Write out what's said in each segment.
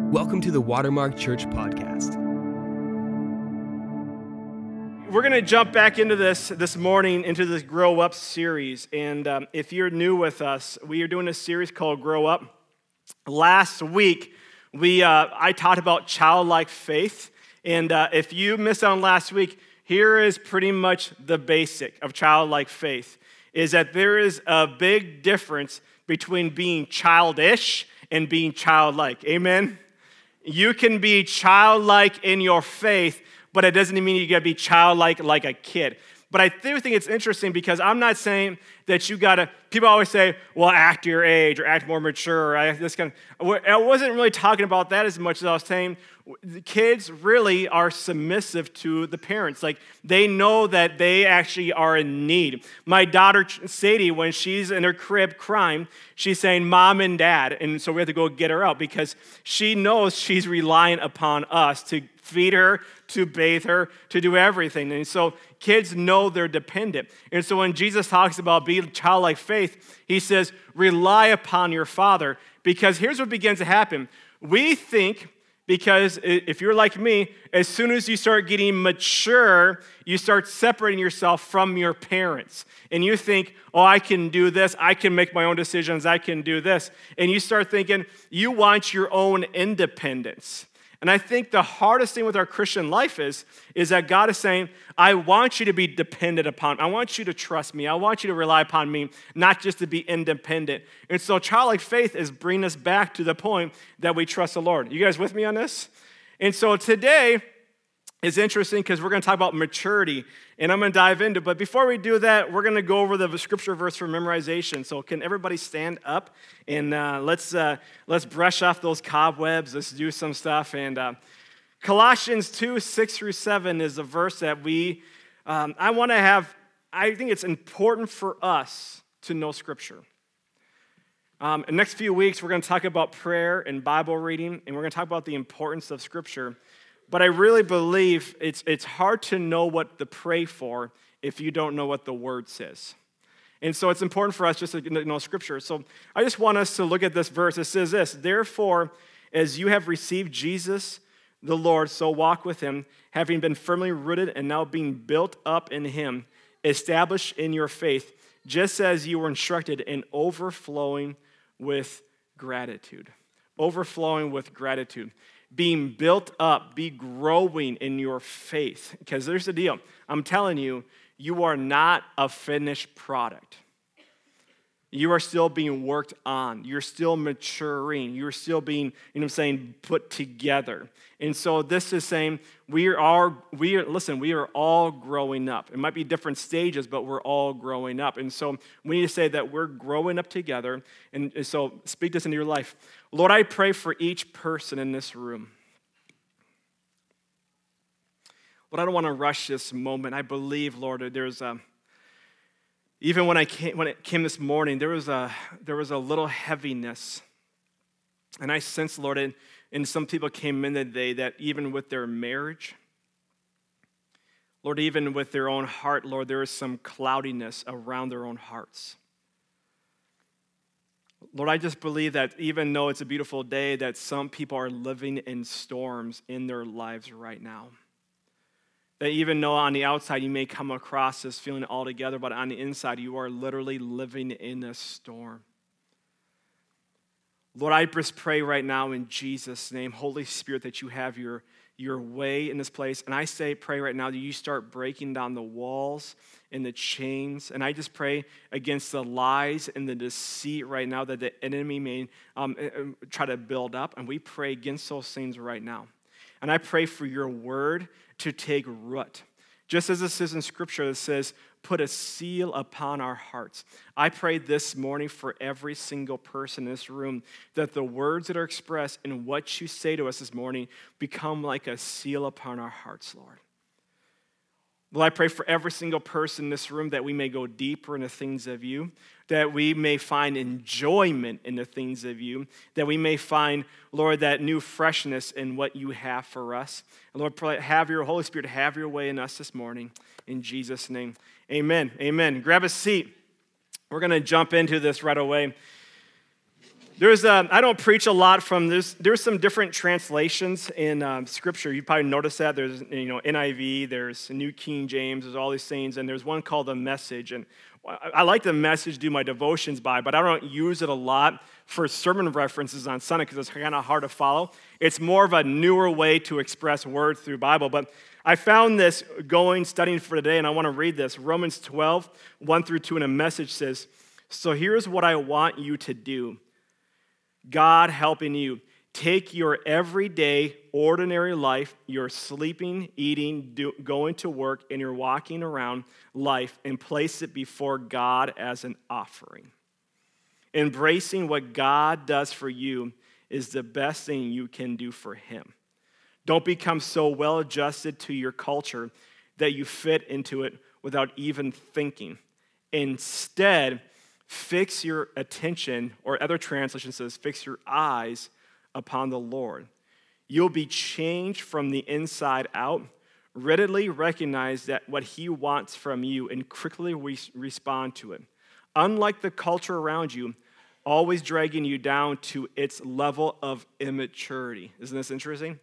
Welcome to the Watermark Church Podcast. We're going to jump back into this morning, into this Grow Up series. And if you're new with us, we are doing a series called Grow Up. Last week, I talked about childlike faith. And if you missed out on last week, here is pretty much the basic of childlike faith, is that there is a big difference between being childish and being childlike. Amen? You can be childlike in your faith, but it doesn't mean you got to be childlike like a kid. But I do think it's interesting because I'm not saying that you got to, people always say, well, act your age or act more mature. I wasn't really talking about that as much as I was saying the kids really are submissive to the parents. Like, they know that they actually are in need. My daughter, Sadie, when she's in her crib crying, she's saying, Mom and Dad. And so we have to go get her out because she knows she's relying upon us to feed her, to bathe her, to do everything. And so kids know they're dependent. And so when Jesus talks about being childlike faith, he says, rely upon your Father. Because here's what begins to happen. We think, because if you're like me, as soon as you start getting mature, you start separating yourself from your parents. And you think, oh, I can do this. I can make my own decisions. I can do this. And you start thinking you want your own independence. And I think the hardest thing with our Christian life is that God is saying, I want you to be dependent upon me. I want you to trust me. I want you to rely upon me, not just to be independent. And so childlike faith is bringing us back to the point that we trust the Lord. You guys with me on this? And so today is interesting because we're going to talk about maturity, and I'm going to dive into it. But before we do that, we're going to go over the scripture verse for memorization. So can everybody stand up, and let's brush off those cobwebs. Let's do some stuff. And Colossians 2, 6 through 7 is a verse that I think it's important for us to know scripture. In the next few weeks, we're going to talk about prayer and Bible reading, and we're going to talk about the importance of scripture. But I really believe it's hard to know what to pray for if you don't know what the Word says. And so it's important for us just to know Scripture. So I just want us to look at this verse. It says this, therefore, as you have received Jesus, the Lord, so walk with him, having been firmly rooted and now being built up in him, established in your faith, just as you were instructed, and overflowing with gratitude. Overflowing with gratitude. Being built up, be growing in your faith. Because there's the deal. I'm telling you, you are not a finished product. You are still being worked on. You're still maturing. You're still being, put together. And so this is saying we are all growing up. It might be different stages, but we're all growing up. And so we need to say that we're growing up together. And so speak this into your life. Lord, I pray for each person in this room. Lord, I don't want to rush this moment. I believe, Lord, there's even when it came this morning, there was a little heaviness. And I sensed, Lord, and some people came in today that even with their marriage, Lord, even with their own heart, Lord, there is some cloudiness around their own hearts. Lord, I just believe that even though it's a beautiful day, that some people are living in storms in their lives right now. That even though on the outside you may come across as feeling all together, but on the inside you are literally living in a storm. Lord, I just pray right now in Jesus' name, Holy Spirit, that you have your way in this place. And I pray right now that you start breaking down the walls and the chains. And I just pray against the lies and the deceit right now that the enemy may try to build up. And we pray against those things right now. And I pray for your word to take root. Just as it says in Scripture, it says, put a seal upon our hearts. I pray this morning for every single person in this room that the words that are expressed in what you say to us this morning become like a seal upon our hearts, Lord. Lord, I pray for every single person in this room that we may go deeper in the things of you, that we may find enjoyment in the things of you, that we may find, Lord, that new freshness in what you have for us. And Lord, have your Holy Spirit, have your way in us this morning. In Jesus' name, amen. Amen. Grab a seat. We're going to jump into this right away. I don't preach a lot from this. There's some different translations in Scripture. You probably noticed that. There's NIV, there's New King James, there's all these things, and there's one called The Message. And I like The Message, do my devotions by, but I don't use it a lot for sermon references on Sunday because it's kind of hard to follow. It's more of a newer way to express words through Bible. But I found this studying for today, and I want to read this. Romans 12, 1 through 2 in a Message says, "So here's what I want you to do. God helping you. Take your everyday, ordinary life, your sleeping, eating, going to work, and your walking around life, and place it before God as an offering. Embracing what God does for you is the best thing you can do for Him. Don't become so well adjusted to your culture that you fit into it without even thinking. Instead, fix your attention, or other translation says, fix your eyes upon the Lord. You'll be changed from the inside out. Readily recognize that what He wants from you and quickly respond to it. Unlike the culture around you, always dragging you down to its level of immaturity." Isn't this interesting?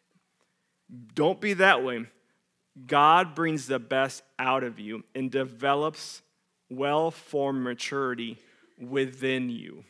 Don't be that way. God brings the best out of you and develops well-formed maturity within you.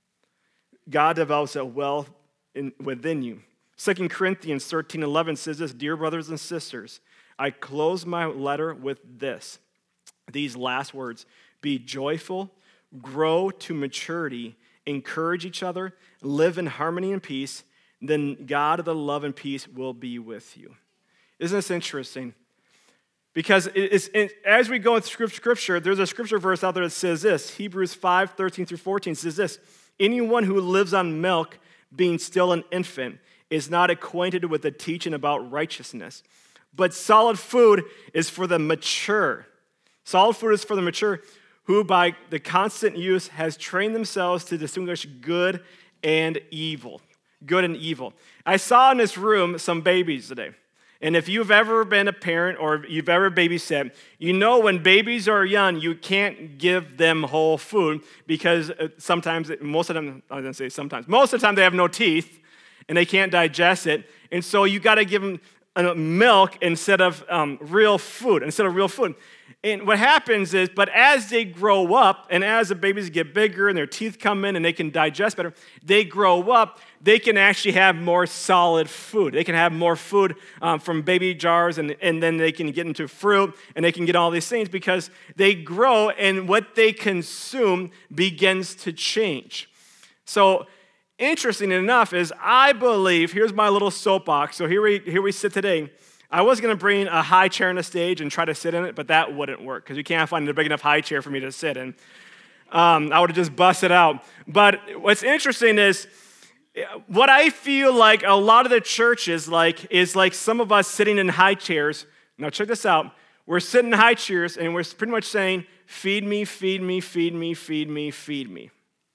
God develops it within you. 2 Corinthians 13:11 says this, "Dear brothers and sisters, I close my letter with these last words. Be joyful, grow to maturity, encourage each other, live in harmony and peace, then God of the love and peace will be with you." Isn't this interesting? Because as we go into Scripture, there's a Scripture verse out there that says this. Hebrews 5:13 through 14 says this, "Anyone who lives on milk, being still an infant, is not acquainted with the teaching about righteousness. But solid food is for the mature. Solid food is for the mature, who by the constant use has trained themselves to distinguish good and evil." Good and evil. I saw in this room some babies today. And if you've ever been a parent or you've ever babysat, you know when babies are young, you can't give them whole food because most of the time they have no teeth and they can't digest it. And so you got to give them milk instead of real food. And what happens is, but as they grow up and as the babies get bigger and their teeth come in and they can digest better, they grow up, they can actually have more solid food. They can have more food from baby jars and then they can get into fruit and they can get all these things because they grow and what they consume begins to change. So interesting enough is I believe, here's my little soapbox. So here we sit today. I was going to bring a high chair on the stage and try to sit in it, but that wouldn't work because you can't find a big enough high chair for me to sit in. I would have just busted out. But what's interesting is what I feel like a lot of the church is like some of us sitting in high chairs. Now check this out. We're sitting in high chairs and we're pretty much saying, feed me, feed me, feed me, feed me, feed me.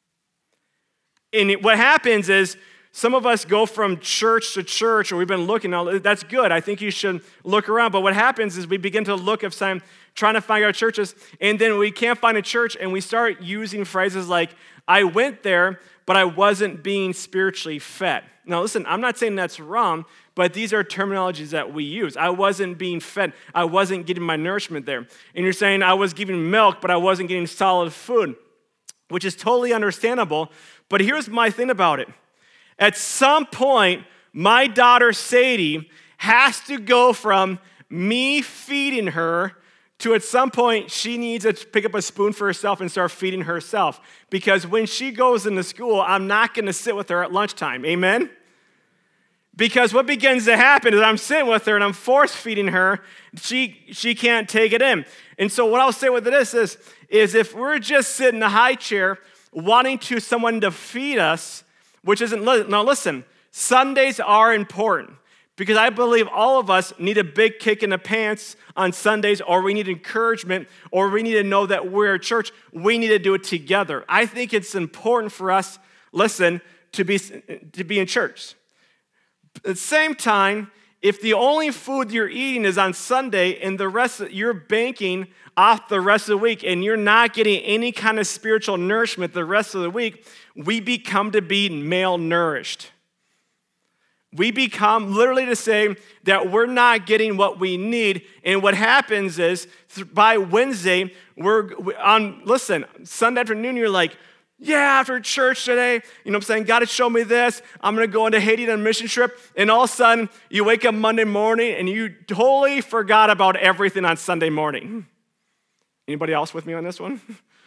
And what happens is some of us go from church to church, or we've been looking. Now, that's good. I think you should look around. But what happens is we begin to look at some, trying to find our churches, and then we can't find a church, and we start using phrases like, I went there, but I wasn't being spiritually fed. Now, listen, I'm not saying that's wrong, but these are terminologies that we use. I wasn't being fed. I wasn't getting my nourishment there. And you're saying I was giving milk, but I wasn't getting solid food, which is totally understandable. But here's my thing about it. At some point, my daughter Sadie has to go from me feeding her to at some point she needs to pick up a spoon for herself and start feeding herself. Because when she goes into school, I'm not going to sit with her at lunchtime. Amen? Because what begins to happen is I'm sitting with her and I'm force feeding her. She can't take it in. And so what I'll say with this is if we're just sitting in a high chair wanting someone to feed us, which isn't, now listen, Sundays are important because I believe all of us need a big kick in the pants on Sundays, or we need encouragement, or we need to know that we're a church. We need to do it together. I think it's important for us, listen, to be in church. At the same time, if the only food you're eating is on Sunday and you're banking off the rest of the week and you're not getting any kind of spiritual nourishment the rest of the week, we become to be malnourished. We become literally to say that we're not getting what we need. And what happens is by Wednesday, Sunday afternoon, you're like, yeah, after church today, you know what I'm saying? God has shown me this. I'm going to go into Haiti on a mission trip. And all of a sudden, you wake up Monday morning and you totally forgot about everything on Sunday morning. Anybody else with me on this one?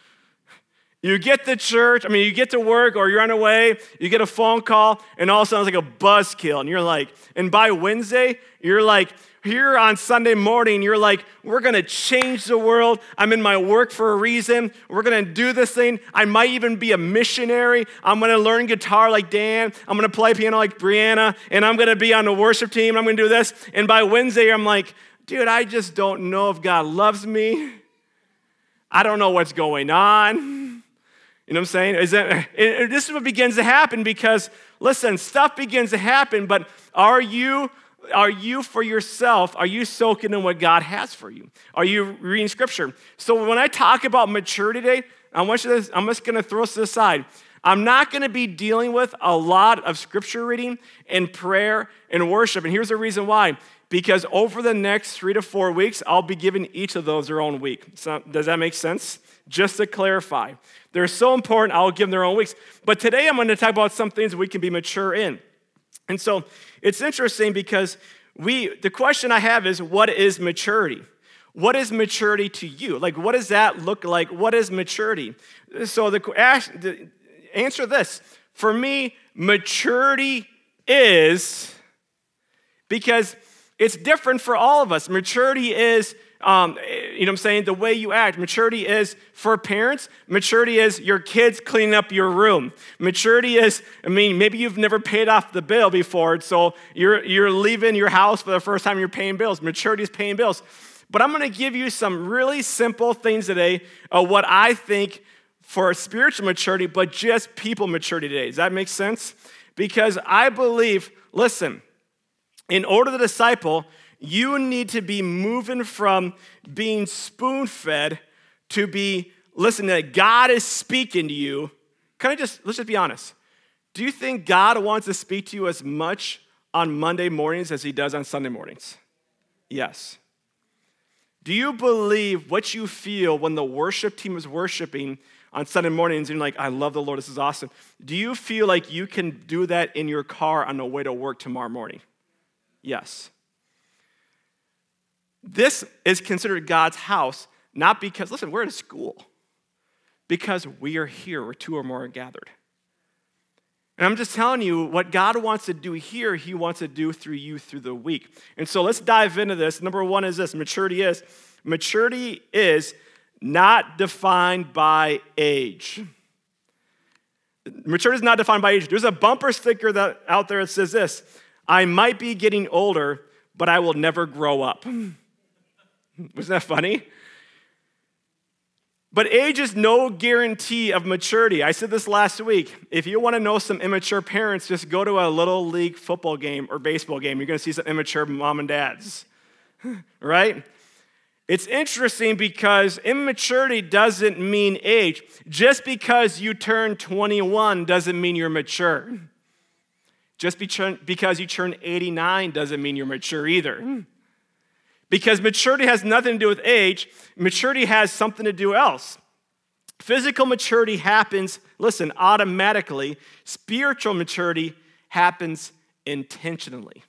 You get you get to work or you're on the way, you get a phone call, and all of a sudden it's like a buzzkill. And you're like, and by Wednesday, you're like, here on Sunday morning, you're like, we're going to change the world. I'm in my work for a reason. We're going to do this thing. I might even be a missionary. I'm going to learn guitar like Dan. I'm going to play piano like Brianna. And I'm going to be on the worship team. I'm going to do this. And by Wednesday, I'm like, dude, I just don't know if God loves me. I don't know what's going on. You know what I'm saying? This is what begins to happen because, listen, stuff begins to happen, but are you for yourself, are you soaking in what God has for you? Are you reading Scripture? So when I talk about maturity today, I'm just going to throw this aside. I'm not going to be dealing with a lot of Scripture reading and prayer and worship, and here's the reason why. Because over the next 3 to 4 weeks, I'll be giving each of those their own week. So, does that make sense? Just to clarify. They're so important, I'll give them their own weeks. But today I'm going to talk about some things we can be mature in. And so it's interesting because the question I have is, what is maturity? What is maturity to you? Like, what does that look like? What is maturity? So the answer this. For me, maturity is, because it's different for all of us. Maturity is, the way you act. Maturity is for parents. Maturity is your kids cleaning up your room. Maturity is, maybe you've never paid off the bill before, so you're leaving your house for the first time you're paying bills. Maturity is paying bills. But I'm going to give you some really simple things today of what I think for spiritual maturity, but just people maturity today. Does that make sense? Because I believe, listen, in order to disciple, you need to be moving from being spoon-fed to be, listen, that God is speaking to you. Let's just be honest. Do you think God wants to speak to you as much on Monday mornings as he does on Sunday mornings? Yes. Do you believe what you feel when the worship team is worshiping on Sunday mornings and you're like, I love the Lord, this is awesome. Do you feel like you can do that in your car on the way to work tomorrow morning? Yes. This is considered God's house, not because, listen, we're at a school, because we are here where two or more are gathered. And I'm just telling you, what God wants to do here, he wants to do through you through the week. And so let's dive into this. Number one is this, maturity is not defined by age. Maturity is not defined by age. There's a bumper sticker out there that says this, I might be getting older, but I will never grow up. Wasn't that funny? But age is no guarantee of maturity. I said this last week. If you want to know some immature parents, just go to a little league football game or baseball game. You're going to see some immature mom and dads, right? It's interesting because immaturity doesn't mean age. Just because you turn 21 doesn't mean you're mature. Just because you turn 89 doesn't mean you're mature either. Because maturity has nothing to do with age. Maturity has something to do else. Physical maturity happens, listen, automatically. Spiritual maturity happens intentionally.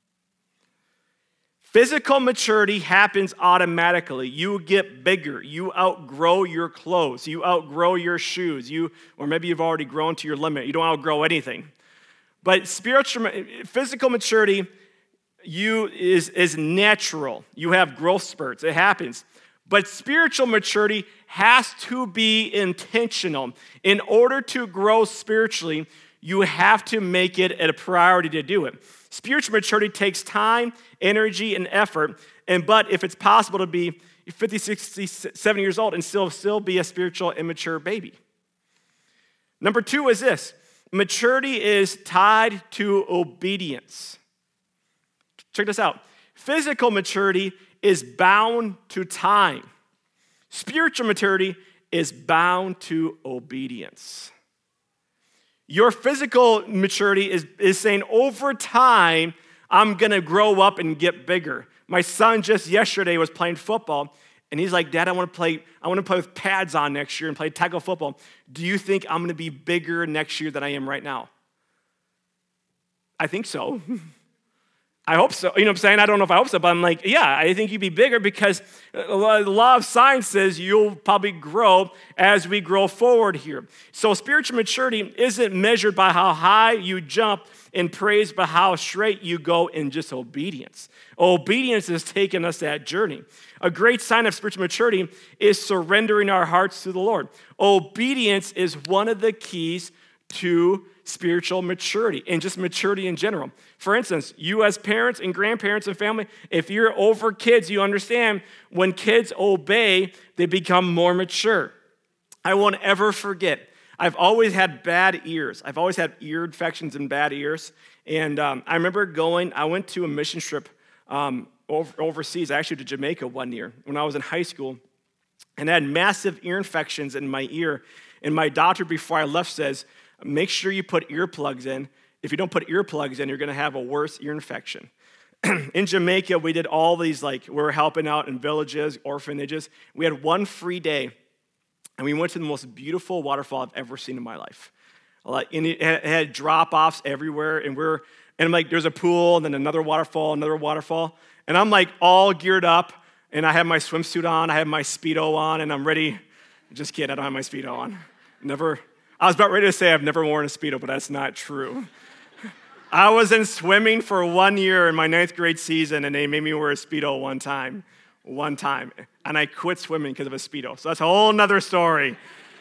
Physical maturity happens automatically. You get bigger. You outgrow your clothes. You outgrow your shoes. Or maybe you've already grown to your limit. You don't outgrow anything. But physical maturity is natural. You have growth spurts. It happens. But spiritual maturity has to be intentional. In order to grow spiritually, you have to make it a priority to do it. Spiritual maturity takes time, energy, and effort. But if it's possible to be 50, 60, 70 years old and still be a spiritual immature baby. Number two is this. Maturity is tied to obedience. Check this out. Physical maturity is bound to time. Spiritual maturity is bound to obedience. Your physical maturity is saying over time, I'm going to grow up and get bigger. My son just yesterday was playing football, and he's like, Dad, I want to play with pads on next year and play tackle football. Do you think I'm going to be bigger next year than I am right now? I think so. I hope so. You know what I'm saying? I don't know if I hope so, but I'm like, yeah, I think you'd be bigger because the law of science says you'll probably grow as we grow forward here. So spiritual maturity isn't measured by how high you jump in praise, but how straight you go in just obedience. Obedience is taking us that journey. A great sign of spiritual maturity is surrendering our hearts to the Lord. Obedience is one of the keys to spiritual maturity and just maturity in general. For instance, you as parents and grandparents and family, if you're over kids, you understand when kids obey, they become more mature. I won't ever forget, I've always had bad ears. I've always had ear infections and bad ears. And I remember I went to a mission trip overseas, actually to Jamaica one year when I was in high school, and I had massive ear infections in my ear. And my doctor, before I left, says, make sure you put earplugs in. If you don't put earplugs in, you're going to have a worse ear infection. In Jamaica, we did all these, we were helping out in villages, orphanages. We had one free day, and we went to the most beautiful waterfall I've ever seen in my life. And it had drop-offs everywhere, and I'm like, there's a pool, and then another waterfall, and I'm like all geared up, and I have my swimsuit on, I have my Speedo on, and I'm ready. Just kidding, I don't have my Speedo on. I was about ready to say I've never worn a Speedo, but that's not true. I was in swimming for 1 year in my 9th grade season, and they made me wear a Speedo one time, and I quit swimming because of a Speedo. So that's a whole nother story,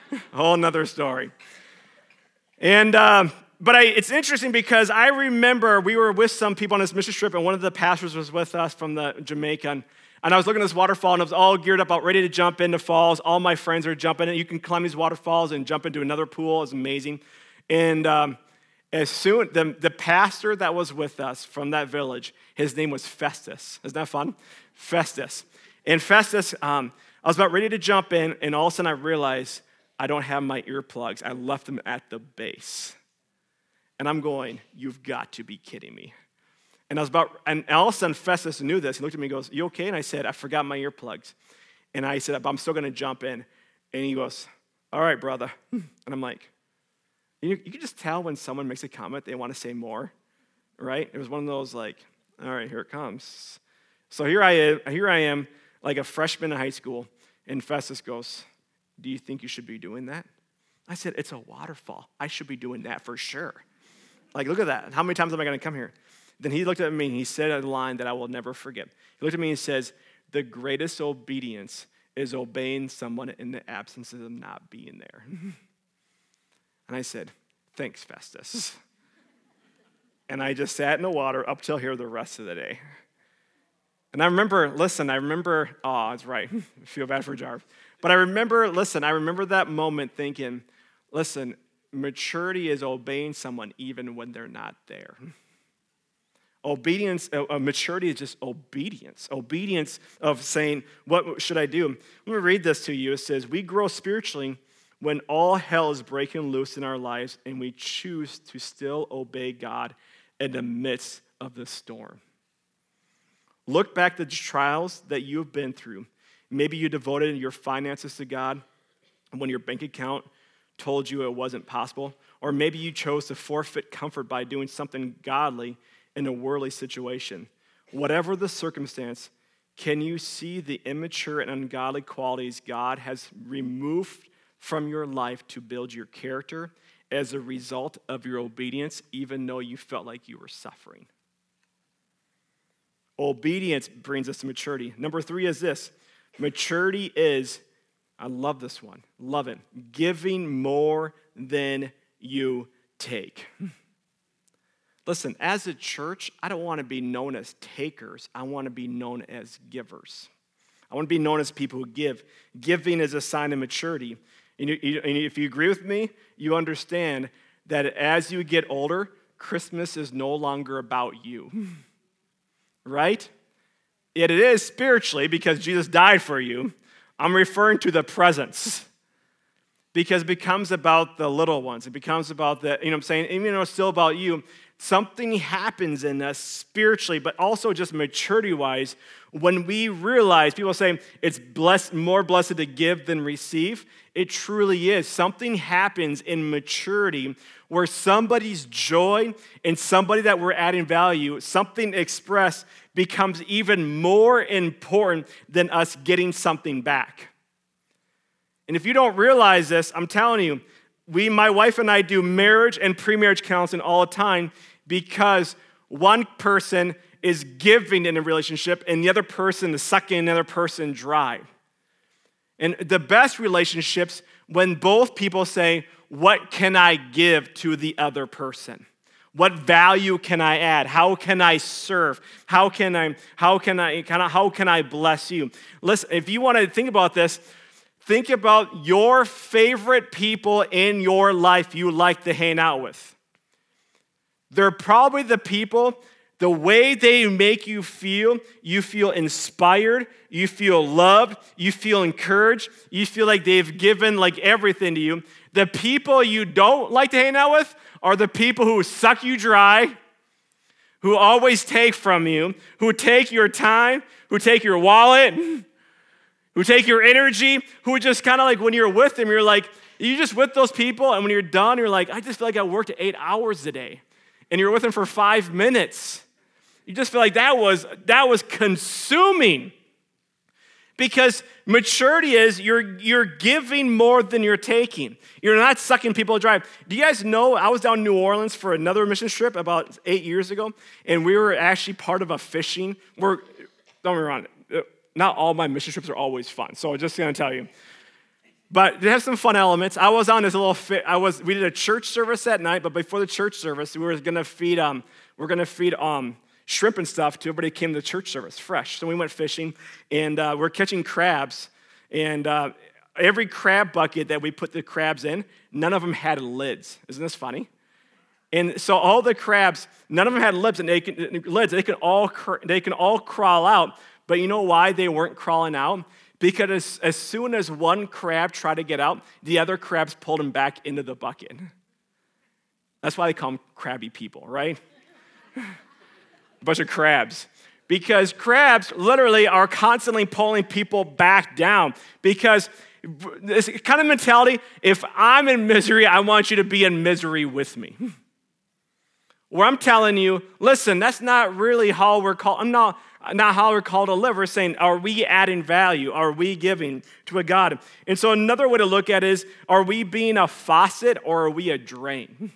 And, it's interesting because I remember we were with some people on this mission trip, and one of the pastors was with us from the Jamaican. And I was looking at this waterfall, and I was all geared up, about ready to jump into falls. All my friends are jumping in. You can climb these waterfalls and jump into another pool. It's amazing. And the pastor that was with us from that village, his name was Festus. Isn't that fun? Festus. And Festus, I was about ready to jump in, and all of a sudden I realized I don't have my earplugs. I left them at the base. And I'm going, you've got to be kidding me. And all of a sudden Festus knew this. He looked at me and goes, you okay? And I said, I forgot my earplugs. And I said, but I'm still going to jump in. And he goes, all right, brother. And I'm like, you can just tell when someone makes a comment, they want to say more, right? It was one of those all right, here it comes. So here I am, like a freshman in high school. And Festus goes, do you think you should be doing that? I said, it's a waterfall. I should be doing that for sure. Look at that. How many times am I going to come here? Then he looked at me and he said a line that I will never forget. He looked at me and says, the greatest obedience is obeying someone in the absence of them not being there. And I said, thanks, Festus. And I just sat in the water up till here the rest of the day. And I remember, oh, it's right. I feel bad for Jarv. But I remember that moment thinking, listen, maturity is obeying someone even when they're not there. Maturity is just obedience. Obedience of saying, what should I do? Let me read this to you. It says, we grow spiritually when all hell is breaking loose in our lives and we choose to still obey God in the midst of the storm. Look back at the trials that you've been through. Maybe you devoted your finances to God when your bank account told you it wasn't possible. Or maybe you chose to forfeit comfort by doing something godly in a worldly situation. Whatever the circumstance, can you see the immature and ungodly qualities God has removed from your life to build your character as a result of your obedience, even though you felt like you were suffering? Obedience brings us to maturity. Number 3 is this. Maturity is, I love this one, love it, giving more than you take. Listen, as a church, I don't want to be known as takers. I want to be known as givers. I want to be known as people who give. Giving is a sign of maturity. And if you agree with me, you understand that as you get older, Christmas is no longer about you. right? Yet it is spiritually because Jesus died for you. I'm referring to the presence because it becomes about the little ones. It becomes about the, you know what I'm saying? Even though it's still about you, something happens in us spiritually, but also just maturity-wise when we realize, people say it's more blessed to give than receive. It truly is. Something happens in maturity where somebody's joy and somebody that we're adding value, something expressed becomes even more important than us getting something back. And if you don't realize this, I'm telling you, my wife and I do marriage and pre-marriage counseling all the time because one person is giving in a relationship and the other person is sucking another person dry. And the best relationships when both people say, what can I give to the other person? What value can I add? How can I serve? How can I bless you? Listen, if you want to think about this, think about your favorite people in your life you like to hang out with. They're probably the people, the way they make you feel inspired, you feel loved, you feel encouraged, you feel like they've given like everything to you. The people you don't like to hang out with are the people who suck you dry, who always take from you, who take your time, who take your wallet, who take your energy, who just kind of like when you're with them, you're just with those people, and when you're done, you're like, I just feel like I worked 8 hours a day. And you're with them for 5 minutes. You just feel like that was consuming. Because maturity is you're giving more than you're taking. You're not sucking people dry. Do you guys know I was down in New Orleans for another mission trip about 8 years ago, and we were actually part of a fishing. Don't get me wrong, not all my mission trips are always fun, so I'm just going to tell you. But they have some fun elements. I was on this we did a church service that night, but before the church service, we were going to feed shrimp and stuff to everybody who came to the church service, fresh. So we went fishing, and we're catching crabs, and every crab bucket that we put the crabs in, none of them had lids. Isn't this funny? And so all the crabs, none of them had lids, and they can all crawl out. But you know why they weren't crawling out? Because as soon as one crab tried to get out, the other crabs pulled him back into the bucket. That's why they call them crabby people, right? A bunch of crabs. Because crabs literally are constantly pulling people back down. Because this kind of mentality, if I'm in misery, I want you to be in misery with me. Where I'm telling you, listen, that's not really how we're called. Not how we're called to live. We're saying, are we adding value? Are we giving to a God? And so another way to look at it is, are we being a faucet or are we a drain?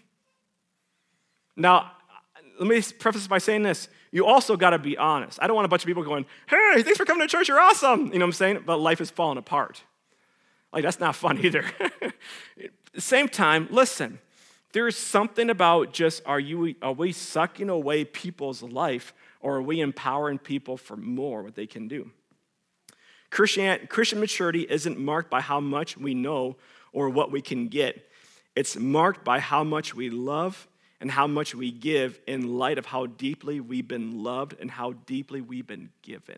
Now, let me preface by saying this. You also got to be honest. I don't want a bunch of people going, hey, thanks for coming to church. You're awesome. You know what I'm saying? But life is falling apart. Like, that's not fun either. At the same time, listen, there's something about just, are we sucking away people's life, or are we empowering people for more, what they can do? Christian maturity isn't marked by how much we know or what we can get. It's marked by how much we love and how much we give in light of how deeply we've been loved and how deeply we've been given.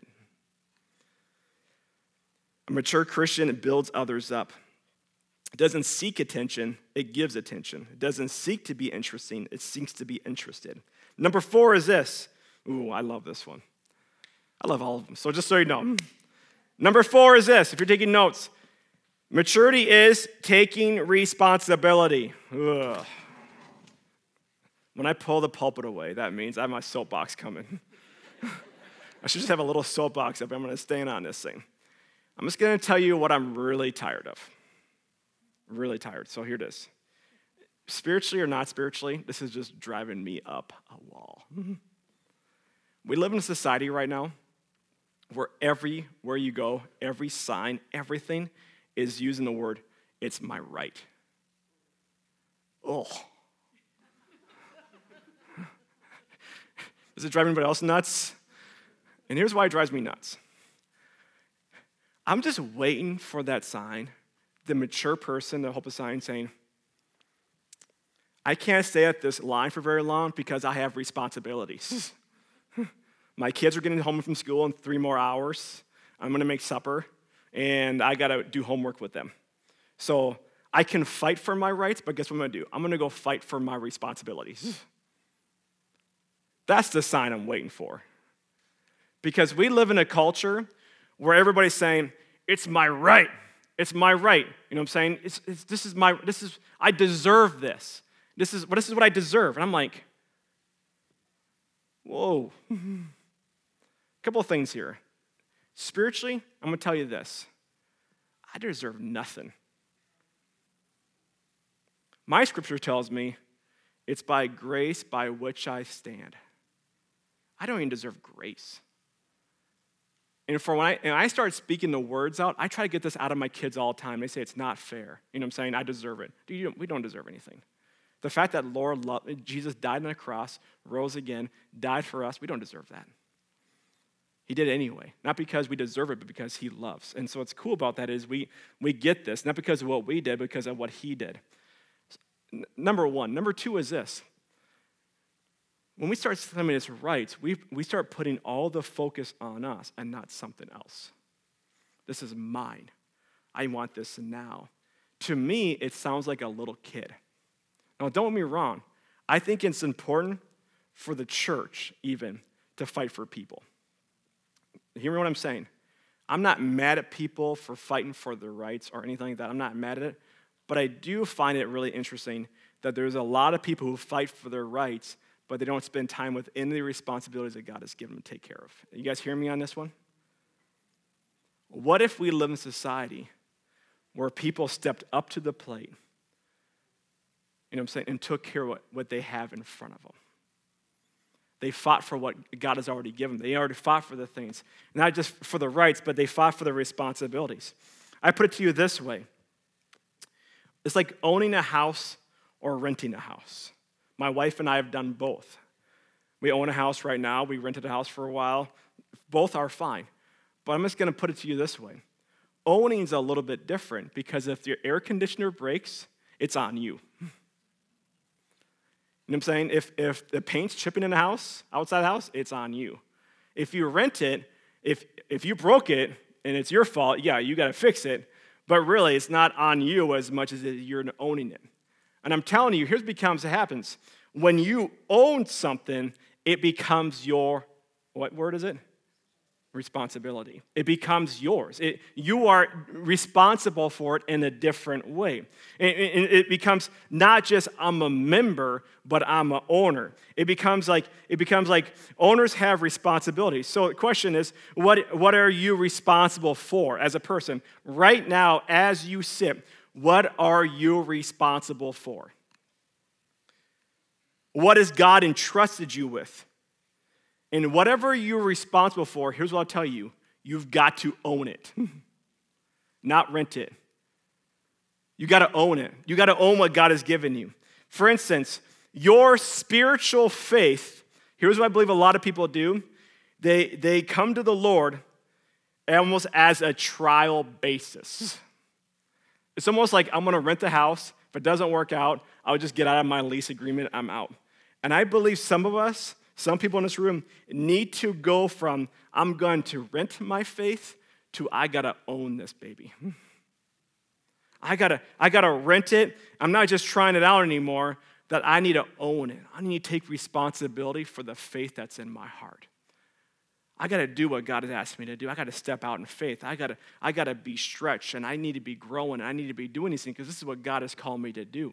A mature Christian builds others up. It doesn't seek attention, it gives attention. It doesn't seek to be interesting, it seeks to be interested. Number 4 is this. Ooh, I love this one. I love all of them, so just so you know. Number 4 is this, if you're taking notes. Maturity is taking responsibility. Ugh. When I pull the pulpit away, that means I have my soapbox coming. I should just have a little soapbox up. I'm going to stand on this thing. I'm just going to tell you what I'm really tired of. Really tired. So here it is. Spiritually or not spiritually, this is just driving me up a wall. We live in a society right now where everywhere you go, every sign, everything is using the word, it's my right. Oh. Does it drive anybody else nuts? And here's why it drives me nuts. I'm just waiting for that sign, the mature person to hold a sign saying, I can't stay at this line for very long because I have responsibilities. my kids are getting home from school in 3 more hours. I'm going to make supper, and I got to do homework with them. So I can fight for my rights, but guess what I'm going to do? I'm going to go fight for my responsibilities. That's the sign I'm waiting for. Because we live in a culture where everybody's saying, it's my right. It's my right. You know what I'm saying? I deserve this. This is what I deserve. And I'm like, whoa. A couple of things here. Spiritually, I'm going to tell you this. I deserve nothing. My scripture tells me it's by grace by which I stand. I don't even deserve grace. And when I start speaking the words out, I try to get this out of my kids all the time. They say it's not fair. You know what I'm saying? I deserve it. We don't deserve anything. The fact that Jesus died on a cross, rose again, died for us, we don't deserve that. He did it anyway. Not because we deserve it, but because he loves. And so what's cool about that is we get this, not because of what we did, but because of what he did. Number one. Number two is this. When we start claiming it's rights, we start putting all the focus on us and not something else. This is mine. I want this now. To me, it sounds like a little kid. Now, don't get me wrong. I think it's important for the church even to fight for people. Hear me what I'm saying. I'm not mad at people for fighting for their rights or anything like that. I'm not mad at it. But I do find it really interesting that there's a lot of people who fight for their rights, but they don't spend time with any of the responsibilities that God has given them to take care of. You guys hear me on this one? What if we live in a society where people stepped up to the plate, you know what I'm saying, and took care of what they have in front of them? They fought for what God has already given them. They already fought for the things, not just for the rights, but they fought for the responsibilities. I put it to you this way. It's like owning a house or renting a house. My wife and I have done both. We own a house right now. We rented a house for a while. Both are fine. But I'm just going to put it to you this way. Owning is a little bit different because if your air conditioner breaks, it's on you. You know what I'm saying? If the paint's chipping in the house, outside the house, it's on you. If you rent it, if you broke it and it's your fault, yeah, you got to fix it. But really, it's not on you as much as you're owning it. And I'm telling you, here's what happens. When you own something, it becomes your, what word is it? Responsibility. It becomes yours. You are responsible for it in a different way. It becomes not just I'm a member, but I'm an owner. It becomes like owners have responsibilities. So the question is, what are you responsible for as a person? Right now, as you sit, what are you responsible for? What has God entrusted you with? And whatever you're responsible for, here's what I'll tell you. You've got to own it, not rent it. You got to own it. You got to own what God has given you. For instance, your spiritual faith, here's what I believe a lot of people do. They come to the Lord almost as a trial basis. It's almost like I'm going to rent the house. If it doesn't work out, I'll just get out of my lease agreement. I'm out. And I believe some people in this room need to go from I'm going to rent my faith to I got to own this baby. I got to rent it. I'm not just trying it out anymore, that I need to own it. I need to take responsibility for the faith that's in my heart. I got to do what God has asked me to do. I got to step out in faith. I got to be stretched, and I need to be growing, and I need to be doing these things because this is what God has called me to do.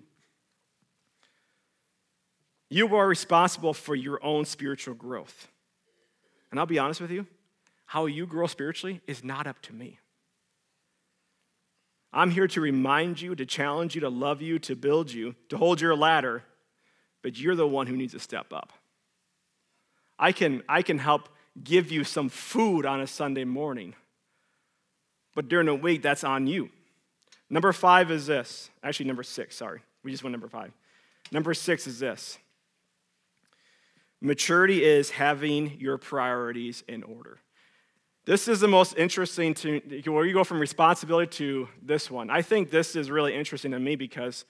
You are responsible for your own spiritual growth. And I'll be honest with you, how you grow spiritually is not up to me. I'm here to remind you, to challenge you, to love you, to build you, to hold your ladder, but you're the one who needs to step up. I can help give you some food on a Sunday morning, but during the week, that's on you. Number 5 is this. Actually, number 6, sorry. We just went number 5. Number 6 is this. Maturity is having your priorities in order. This is the most interesting where you go from responsibility to this one. I think this is really interesting to me because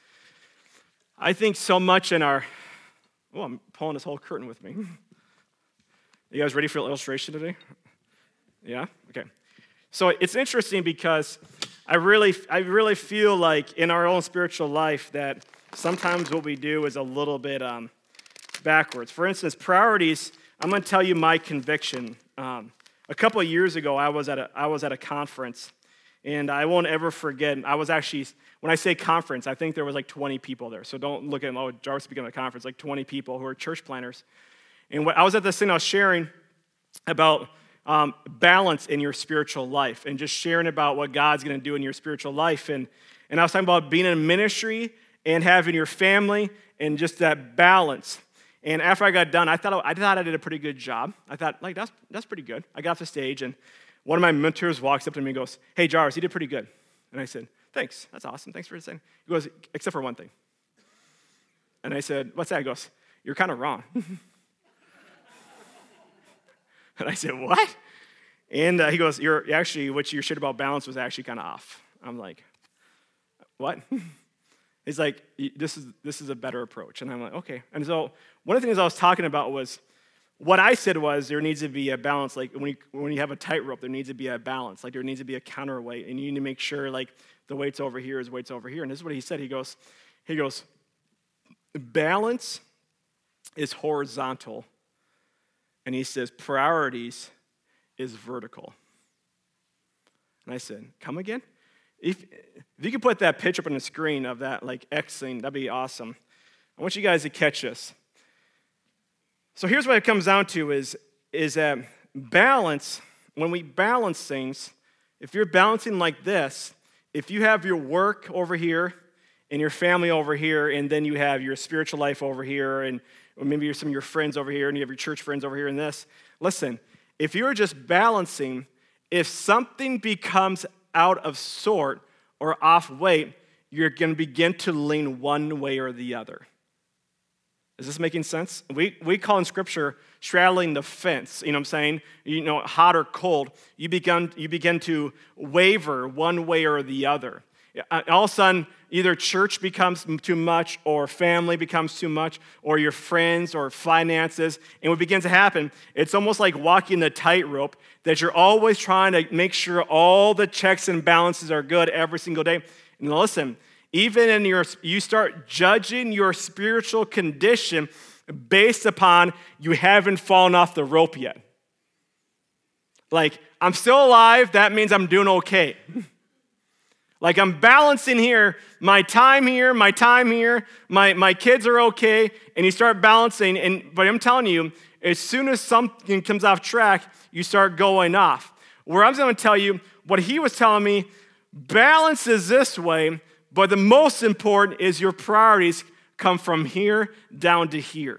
I think so much in I'm pulling this whole curtain with me. You guys ready for an illustration today? Yeah? Okay. So it's interesting because I really feel like in our own spiritual life that sometimes what we do is a little bit backwards. For instance, priorities, I'm going to tell you my conviction. A couple of years ago, I was at a conference, and I won't ever forget, I was actually, when I say conference, I think there was like 20 people there. So don't look at, Jarvis speaking at a conference, like 20 people who are church planners. And I was at this thing I was sharing about balance in your spiritual life and just sharing about what God's going to do in your spiritual life. And I was talking about being in ministry and having your family and just that balance. And after I got done, I thought I did a pretty good job. I thought, like, that's pretty good. I got off the stage, and one of my mentors walks up to me and goes, "Hey, Jarvis, you did pretty good." And I said, "Thanks. That's awesome. Thanks for saying." He goes, "Except for one thing." And I said, "What's that?" He goes, "You're kind of wrong." And I said, "What?" And he goes, "You're actually, what you shared about balance was actually kind of off." I'm like, "What?" He's like, this is a better approach. And I'm like, okay. And so one of the things I was talking about was, what I said was there needs to be a balance. Like when you have a tightrope, there needs to be a balance. Like there needs to be a counterweight. And you need to make sure like the weight's over here is weight's over here. And this is what he said. He goes, balance is horizontal. And he says, priorities is vertical. And I said, come again? If you could put that picture up on the screen of that like X thing, that'd be awesome. I want you guys to catch this. So here's what it comes down to is that balance, when we balance things, if you're balancing like this, if you have your work over here and your family over here, and then you have your spiritual life over here, and or maybe some of your friends over here, and you have your church friends over here and this, listen, if you're just balancing, if something becomes out of sort or off weight, you're going to begin to lean one way or the other. Is this making sense? We call in Scripture straddling the fence. You know what I'm saying? Hot or cold. You begin to waver one way or the other. All of a sudden, either church becomes too much, or family becomes too much, or your friends, or finances. And what begins to happen, it's almost like walking the tightrope, that you're always trying to make sure all the checks and balances are good every single day. And listen, even you start judging your spiritual condition based upon you haven't fallen off the rope yet. Like, I'm still alive, that means I'm doing okay. Like I'm balancing here, my time here, my kids are okay, and you start balancing, but I'm telling you, as soon as something comes off track, you start going off. Where I'm going to tell you, what he was telling me, balance is this way, but the most important is your priorities come from here down to here.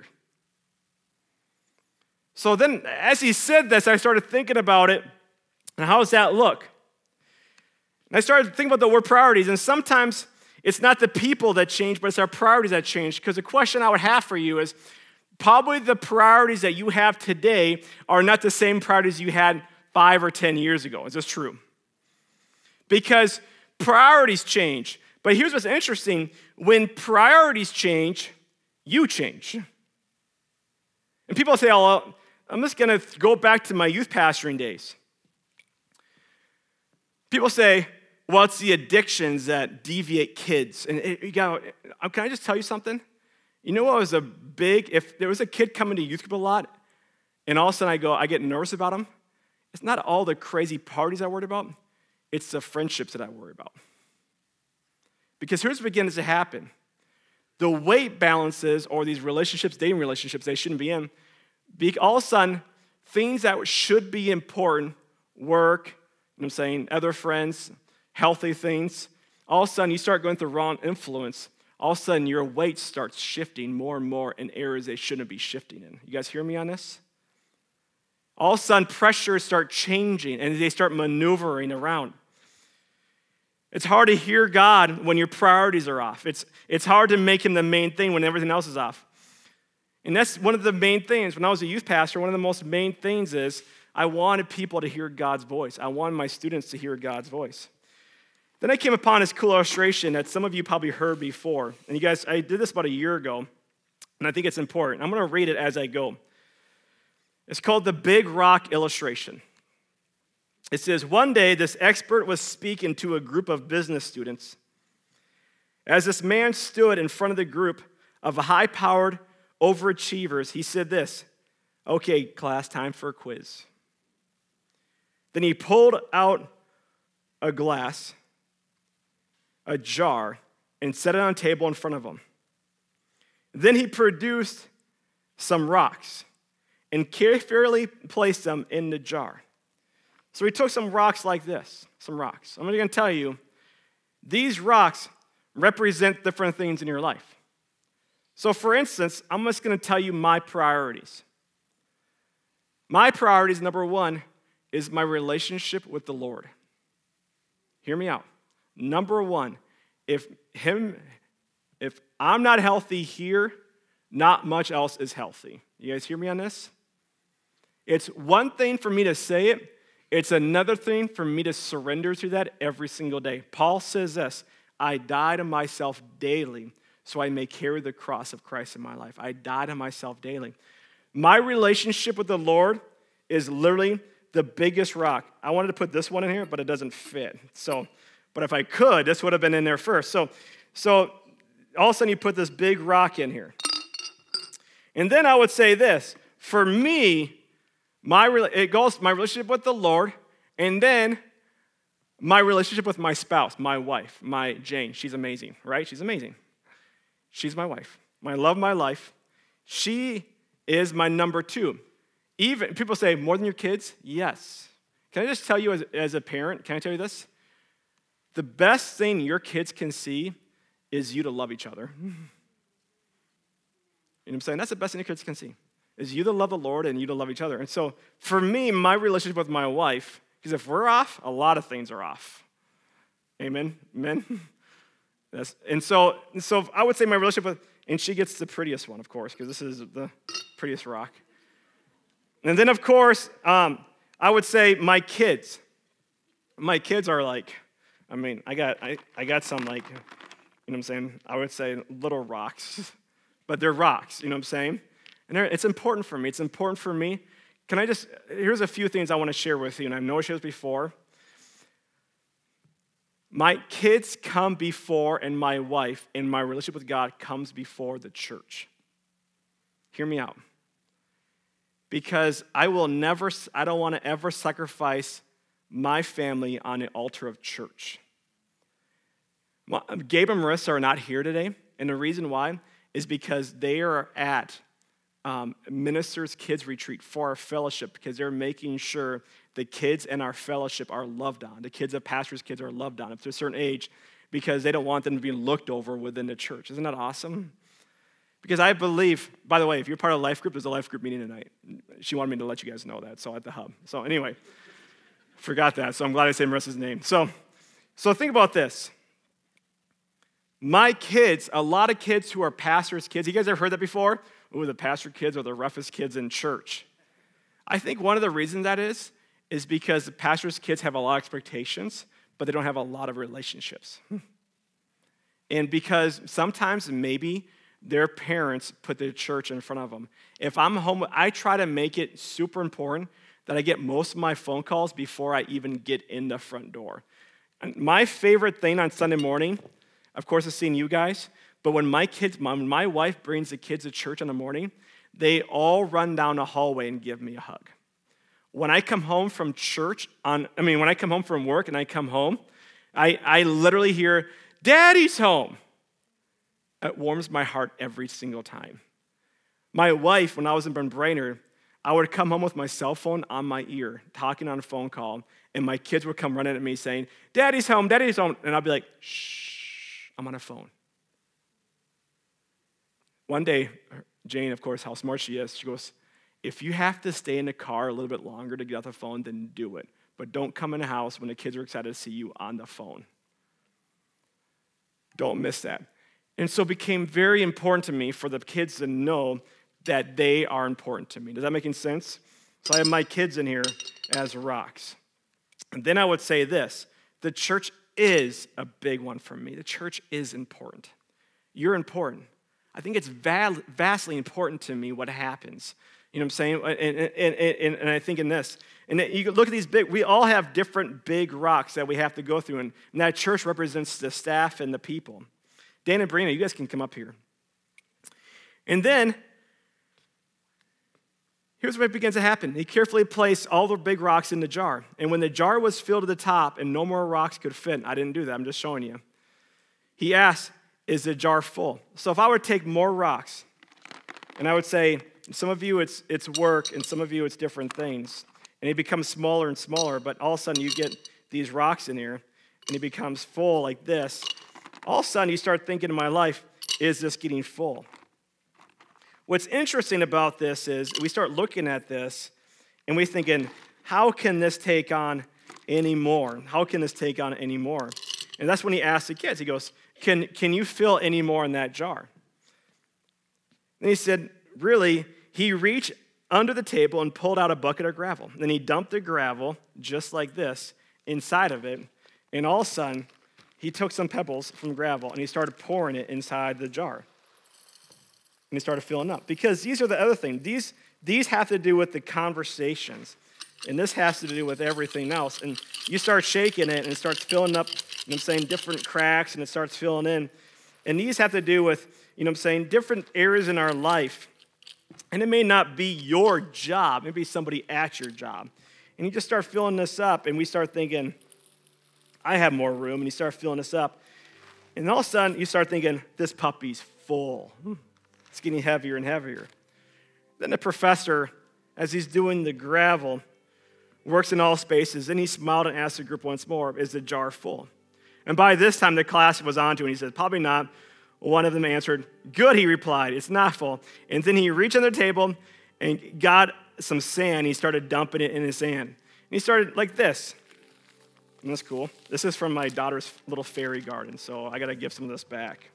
So then, as he said this, I started thinking about it, and how does that look? And I started thinking about the word priorities, and sometimes it's not the people that change, but it's our priorities that change. Because the question I would have for you is, probably the priorities that you have today are not the same priorities you had 5 or 10 years ago. Is this true? Because priorities change. But here's what's interesting. When priorities change, you change. And people say, oh, I'm just going to go back to my youth pastoring days. People say, well, it's the addictions that deviate kids. And can I just tell you something? You know what was if there was a kid coming to youth group a lot, and all of a sudden I get nervous about him, it's not all the crazy parties I worried about, it's the friendships that I worry about. Because here's what begins to happen. The weight balances, or these relationships, dating relationships they shouldn't be in, all of a sudden, things that should be important, work, other friends, healthy things, all of a sudden you start going through the wrong influence. All of a sudden your weight starts shifting more and more in areas they shouldn't be shifting in. You guys hear me on this? All of a sudden pressures start changing and they start maneuvering around. It's hard to hear God when your priorities are off. It's hard to make him the main thing when everything else is off. And that's one of the main things. When I was a youth pastor, one of the most main things is I wanted people to hear God's voice. I wanted my students to hear God's voice. Then I came upon this cool illustration that some of you probably heard before. And you guys, I did this about a year ago, and I think it's important. I'm going to read it as I go. It's called the Big Rock Illustration. It says, one day this expert was speaking to a group of business students. As this man stood in front of the group of high-powered overachievers, he said this, "Okay, class, time for a quiz." Then he pulled out a glass, a jar, and set it on a table in front of them. Then he produced some rocks and carefully placed them in the jar. So he took some rocks like this, some rocks. I'm going to tell you, these rocks represent different things in your life. So for instance, I'm just going to tell you my priorities. My priorities, number one, is my relationship with the Lord. Hear me out. Number one, if I'm not healthy here, not much else is healthy. You guys hear me on this? It's one thing for me to say it. It's another thing for me to surrender to that every single day. Paul says this, I die to myself daily so I may carry the cross of Christ in my life. I die to myself daily. My relationship with the Lord is literally the biggest rock. I wanted to put this one in here, but it doesn't fit. But if I could, this would have been in there first. So all of a sudden you put this big rock in here. And then I would say this, for me, my relationship with the Lord, and then my relationship with my spouse, my wife, my Jane. She's amazing, right? She's amazing. She's my wife. My love, my life. She is my number two. Even people say, more than your kids? Yes. Can I just tell you as a parent, can I tell you this? The best thing your kids can see is you to love each other. You know what I'm saying? That's the best thing your kids can see, is you to love the Lord and you to love each other. And so for me, my relationship with my wife, because if we're off, a lot of things are off. Amen? Amen? And so I would say my relationship with, and she gets the prettiest one, of course, because this is the prettiest rock. And then, of course, I would say my kids. My kids are like, I got some like, you know what I'm saying? I would say little rocks, but they're rocks, you know what I'm saying? And it's important for me. It's important for me. Here's a few things I want to share with you, and I've never shared this before. My kids come before, and my wife, and my relationship with God comes before the church. Hear me out. Because I don't want to ever sacrifice my family on the altar of church. Gabe and Marissa are not here today, and the reason why is because they are at Ministers Kids Retreat for our fellowship, because they're making sure the kids in our fellowship are loved on. The kids of pastors' kids are loved on up to a certain age, because they don't want them to be looked over within the church. Isn't that awesome? Because I believe, by the way, if you're part of Life Group, there's a Life Group meeting tonight. She wanted me to let you guys know that, so at the hub. So anyway, forgot that, so I'm glad I said Marissa's name. So think about this. My kids, a lot of kids who are pastors' kids, you guys ever heard that before? Ooh, the pastor kids are the roughest kids in church. I think one of the reasons that is because the pastor's kids have a lot of expectations, but they don't have a lot of relationships. And because sometimes maybe their parents put the church in front of them. If I'm home, I try to make it super important that I get most of my phone calls before I even get in the front door. And my favorite thing on Sunday morning, of course, is seeing you guys, but when my wife brings the kids to church in the morning, they all run down the hallway and give me a hug. When I come home from when I come home from work and I come home, I literally hear, "Daddy's home." It warms my heart every single time. My wife, when I was in Brainerd, I would come home with my cell phone on my ear, talking on a phone call, and my kids would come running at me saying, "Daddy's home, Daddy's home." And I'd be like, "Shh, I'm on a phone." One day, Jane, of course, how smart she is, she goes, "If you have to stay in the car a little bit longer to get off the phone, then do it. But don't come in the house when the kids are excited to see you on the phone." Don't miss that. And so it became very important to me for the kids to know that they are important to me. Does that make any sense? So I have my kids in here as rocks. And then I would say this, the church is a big one for me. The church is important. You're important. I think it's vastly important to me what happens. You know what I'm saying? And I think in this. And you can look at these we all have different big rocks that we have to go through. And that church represents the staff and the people. Dan and Brina, you guys can come up here. And then, here's what begins to happen. He carefully placed all the big rocks in the jar. And when the jar was filled to the top and no more rocks could fit, I didn't do that, I'm just showing you. He asked, is the jar full? So if I were to take more rocks, and I would say, some of you it's work, and some of you it's different things. And it becomes smaller and smaller, but all of a sudden you get these rocks in here, and it becomes full like this. All of a sudden you start thinking in my life, is this getting full? What's interesting about this is we start looking at this, and we're thinking, how can this take on any more? How can this take on any more? And that's when he asked the kids, he goes, can you fill any more in that jar? And he said, really, he reached under the table and pulled out a bucket of gravel. Then he dumped the gravel, just like this, inside of it. And all of a sudden, he took some pebbles from gravel and he started pouring it inside the jar. And he started filling up. Because these are the other thing. These have to do with the conversations. And this has to do with everything else. And you start shaking it and it starts filling up, different cracks and it starts filling in. And these have to do with, different areas in our life. And it may not be your job. It may be somebody at your job. And you just start filling this up, and we start thinking, I have more room. And you start filling this up. And all of a sudden, you start thinking, this puppy's full. It's getting heavier and heavier. Then the professor, as he's doing the gravel, works in all spaces. Then he smiled and asked the group once more, is the jar full? And by this time, the class was on to it. And he said, probably not. One of them answered, good, he replied, it's not full. And then he reached under the table and got some sand. He started dumping it in his sand. And he started like this. And that's cool. This is from my daughter's little fairy garden, so I got to give some of this back.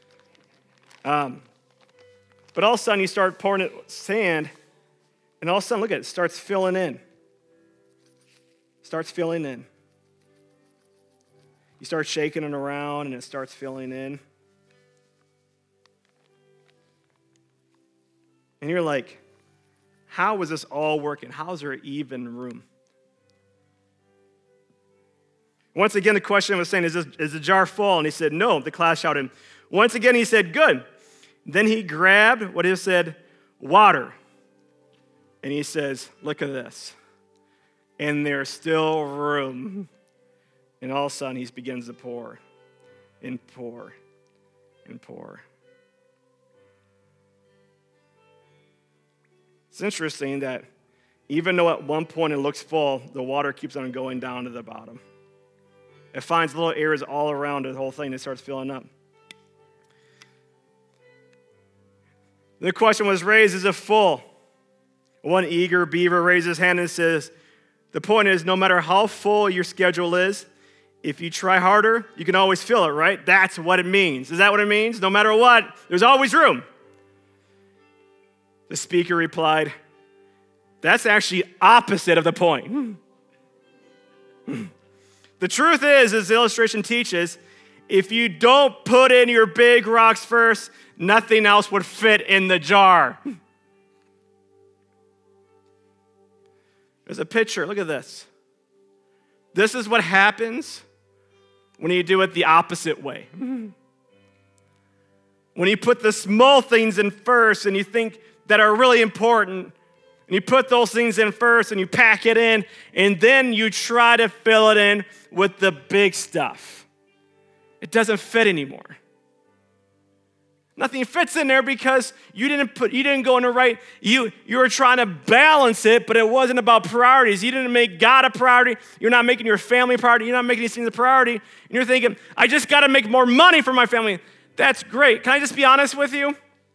But all of a sudden, you start pouring sand, and all of a sudden, look at it, starts filling in. Starts filling in. You start shaking it around, and it starts filling in. And you're like, how is this all working? How is there even room? Once again, the question was saying, is the jar full? And he said, no. The class shouted. Once again, he said, good. Then he grabbed what he said, water. And he says, look at this. And there's still room. And all of a sudden, he begins to pour and pour and pour. It's interesting that even though at one point it looks full, the water keeps on going down to the bottom. It finds little areas all around the whole thing and it starts filling up. The question was raised, is it full? One eager beaver raised his hand and says, the point is, no matter how full your schedule is, if you try harder, you can always fill it, right? That's what it means. Is that what it means? No matter what, there's always room. The speaker replied, that's actually opposite of the point. The truth is, as the illustration teaches, if you don't put in your big rocks first, nothing else would fit in the jar. There's a picture. Look at this. This is what happens when you do it the opposite way. When you put the small things in first and you think that are really important, and you put those things in first and you pack it in, and then you try to fill it in with the big stuff. It doesn't fit anymore. Nothing fits in there because you didn't go in the right, you were trying to balance it, but it wasn't about priorities. You didn't make God a priority. You're not making your family a priority. You're not making these things a priority. And you're thinking, I just got to make more money for my family. That's great. Can I just be honest with you?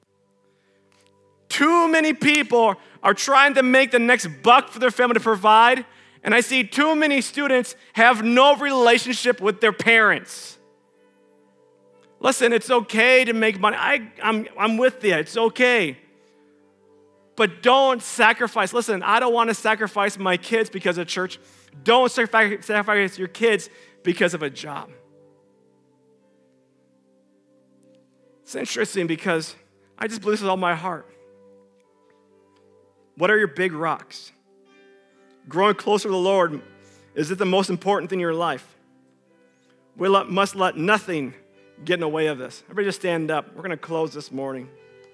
Too many people are trying to make the next buck for their family to provide, and I see too many students have no relationship with their parents. Listen, it's okay to make money. I'm with you. It's okay. But don't sacrifice. Listen, I don't want to sacrifice my kids because of church. Don't sacrifice your kids because of a job. It's interesting because I just believe this with all my heart. What are your big rocks? Growing closer to the Lord, is it the most important thing in your life? We must let nothing get in the way of this. Everybody just stand up. We're going to close this morning.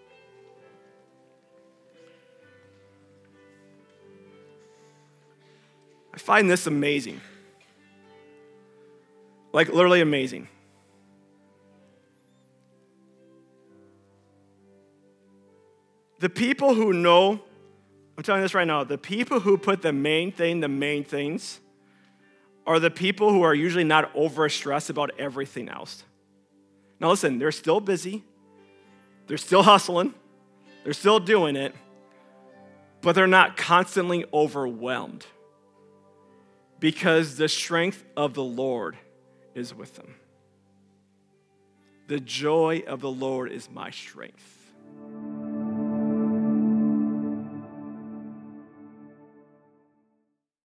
I find this amazing. Like literally amazing. The people who know, I'm telling you this right now, the people who put the main things, are the people who are usually not overstressed about everything else. Now listen, they're still busy. They're still hustling. They're still doing it. But they're not constantly overwhelmed because the strength of the Lord is with them. The joy of the Lord is my strength.